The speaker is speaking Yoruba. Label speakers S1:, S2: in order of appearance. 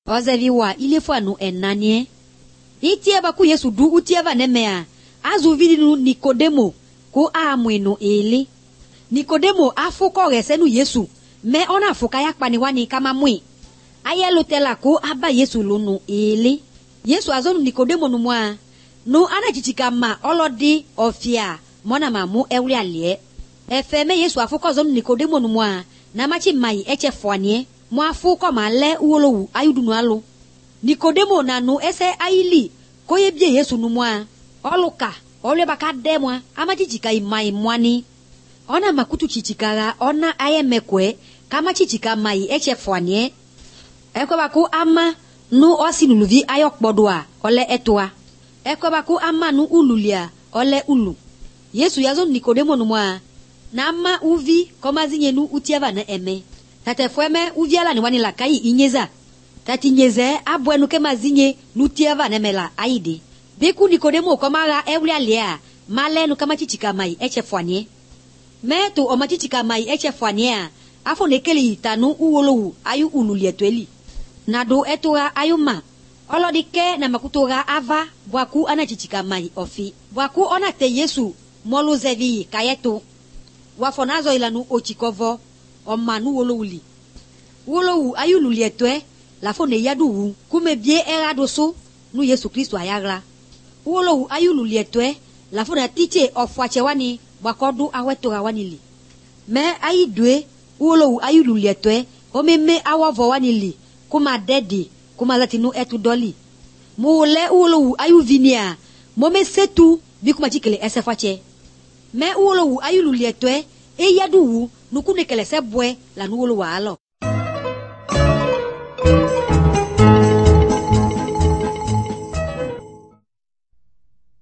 S1: Ozeviwa ile fois nu enanie. Itie baku Yesu du utie va nemea. Azu vidi nu Nikodemo ko amwenu ele. Nikodemo afuko rese nu Yesu. Me ona afuka yakpani wani kama mwi. Ayelo tela ko aba Yesu lunu ele. Yesu azonu Nikodemo nu mwa. No ana chichika ma olodi ofia. Mona mamu ewli alie. Efeme Yesu afuko zonu Nikodemo nu mwa. Na machi mai eche fwanie. Mwa afuko ma le uolowu ayudunu alo. Nikodemo na nu ese aili. Koye bie Yesu nu mwa. Oluka. Ole baka demwa. Ama chichika imai mwani. Ona makutu chichikara. Ona ayemekwe. Kama chichika mai eche fwanie. Ekwe baku ama. Nu osi nuluvi ayok bodwa. Ole etwa. Ekwe baku ama nu ululia. Ole ulu. Yesu yazon Nikodemo nu mwa. Na ama uvi koma zinye nu utiava na eme. Tate fweme uvi ala ni wani la kai inyeza. Tati nyeze abwenu kema zinye nu utiava na mela aide. Beku Nikodemo koma ra ewli alia. Male nu kama chichika mai eche fwanie. Metu oma chichika mai eche fwanie. Afo nekeli itanu uwolowu ayu ululie tweli. Nado etuwa ayuma. Olodike na makutoga ava. Bwaku ana chichika mai ofi. Bwaku ona te Yesu. Molu zevi kayetu. Wafonazo ilanu ochikovo. Omanu wolowuli. Wolowu ayu lulie twe. Lafone yaduwu. Kume bie eradoso. Nu Yesu Kristo ayagra. Wolowu ayu lulie twe. Lafone tiche ofwache wani. Bwakodu awetora wanili. Me ayidwe. Wolowu ayu lulie twe. Omeme awavo wanili. Kuma dedi. Kuma latinu etu doli. Mule wolowu ayu vinia. Mome setu. Bikuma chikele esefwache. Me wolowu ayu lulie twe. E yaduwu. Nukune kele sebwe. La nu wolowu alo.